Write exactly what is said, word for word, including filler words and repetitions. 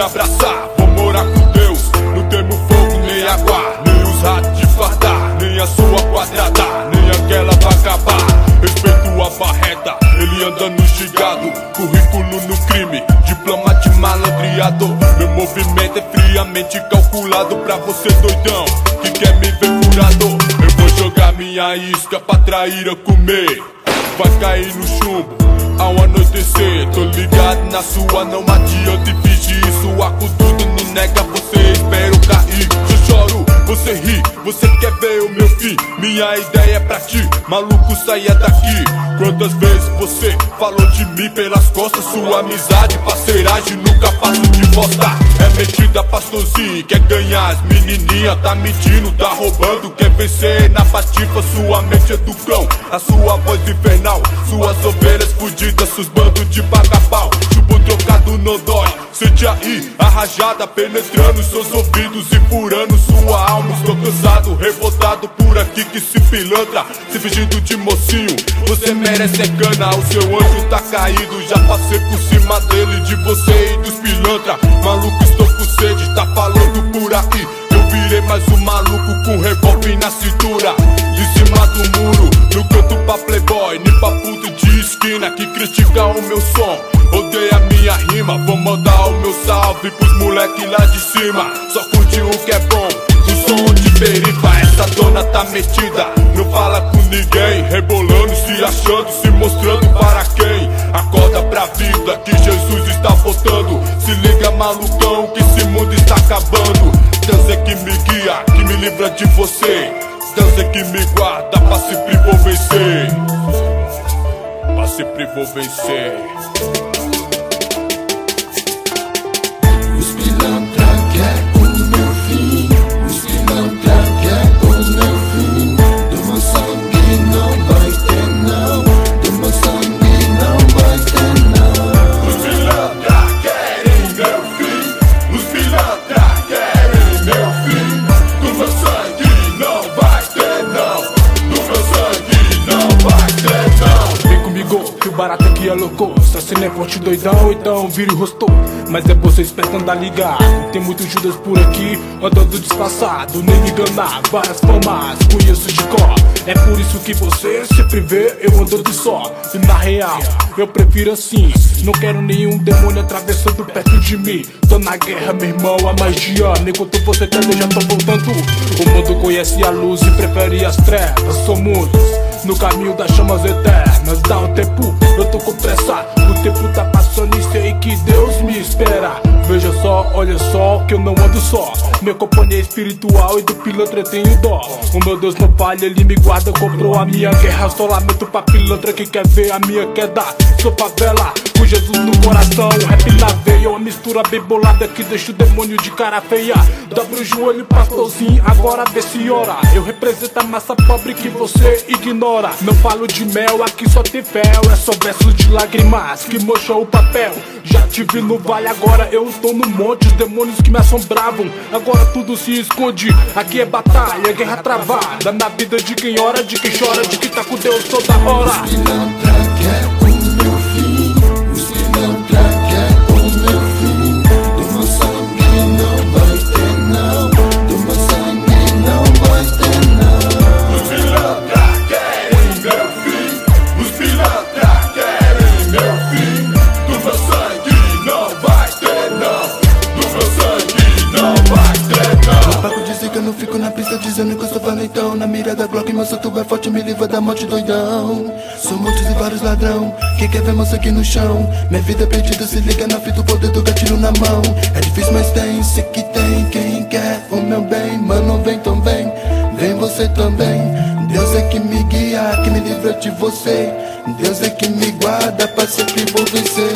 abraçar. Vou morar com Deus, não temo fogo nem água, nem os ratos de fardar, nem a sua quadrada, nem aquela vai acabar. Respeito a barreta, ele anda no gigado, currículo no crime, diploma de malandreado. Meu movimento é friamente calculado pra você doidão que quer me ver furado. Eu vou jogar minha isca pra traíra comer, vai cair no chumbo ao anoitecer. Tô ligado na sua, não adianta fingir isso. Arco tudo, não nega, você espero cair. Eu choro, você ri, você quer ver o meu fim. Minha ideia é pra ti, maluco, saia daqui. Quantas vezes você falou de mim pelas costas? Sua amizade, parceiragem, nunca passo de bosta. É metida pastorzinho, quer ganhar as menininha. Tá mentindo, tá roubando, quer vencer na patifa. Sua mente é do cão, a sua voz infernal, suas ovelhas fudidas, seus bandos de paga-pau. Chubo trocado não dói, sente aí a rajada penetrando seus ouvidos e furando sua alma. Estou cansado, revoltado por aqui que se pilantra, se fingindo de mocinho. Você merece é cana, o seu anjo tá caído. Já passei por cima dele, de você e dos pilantra. Maluco, estou com sede, tá falando por aí. Eu virei mais um maluco com revólver na cintura, de cima do muro, no canto pra playboy, nem pra puta de esquina que critica o meu som, odeia minha rima. Vou mandar o meu salve pros moleque lá de cima, só curte o que é bom, o som de perifa. Essa dona tá metida, não fala com ninguém, rebolando, se achando, se mostrando para quem. Acorda pra vida que Jesus está voltando, se liga malucão que esse mundo está acabando. Deus é que me guia, que me livra de você, Deus é que me guarda, pra sempre vou vencer, pra sempre vou vencer. Os pilantra quer o meu fim, os pilantra quer o meu fim. Do meu sangue não vai ter não, do meu sangue não vai ter não. Os pilantra querem meu fim, os pilantra querem meu fim. Do meu sangue não vai ter não, do meu sangue não vai ter não. Vem comigo, que o barato aqui é louco. Se assim não é forte doidão, então vira o rosto. Mas é você esperto andar ligado, tem muito Judas por aqui, andando disfarçado, nem me enganar, várias famas, conheço de cor. É por isso que você sempre vê eu andando só. E na real, eu prefiro assim, não quero nenhum demônio atravessando perto de mim. Tô na guerra, meu irmão, há mais de ano, enquanto você tá, eu já tô voltando. O mundo conhece a luz e prefere as trevas, somos no caminho das chamas eternas. Dá um tempo, eu tô com pressa, o tempo tá passando e sei que Deus me espera. Veja só, olha só, que eu não ando só, minha companhia é espiritual e do pilantra eu tenho dó. O meu Deus não falha, ele me guarda, comprou a minha guerra. Só lamento pra pilantra que quer ver a minha queda. Sou favela, com Jesus no coração, rap na veia, uma mistura bem bolada que deixa o demônio de cara feia. Dobra o joelho, pastorzinho, agora vê se ora. Eu represento a massa pobre que você ignora. Não falo de mel, aqui só tem fel, é só versos de lágrimas que mocham o papel. Já te vi no vale, agora eu tô no monte. Os demônios que me assombravam, agora tudo se esconde. Aqui é batalha, guerra travada, na vida de quem ora, de quem chora, de quem tá com Deus toda hora. Os pilantra quer o meu fim, os pilantra quer o meu fim. Do meu sangue não vai ter não, do meu sangue não vai ter não. Os pilantra querem meu fim, os pilantra querem meu fim. Do meu sangue não vai ter não, do meu sangue não vai ter não. Eu pago de zica, não fico na pista dizendo que eu sou valentão. Na mira da Glock, meu santo é forte, me livra da morte doidão. Sou muitos e vários ladrão, quem quer ver meu sangue no chão? Minha vida é perdida, se liga na fita, o poder do gatilho na mão. É difícil, mas tem, sei que tem. Quem quer o meu bem, mano, vem, então vem, vem você também. Deus é que me guia, que me livra de você, Deus é que me guarda, pra sempre vou vencer.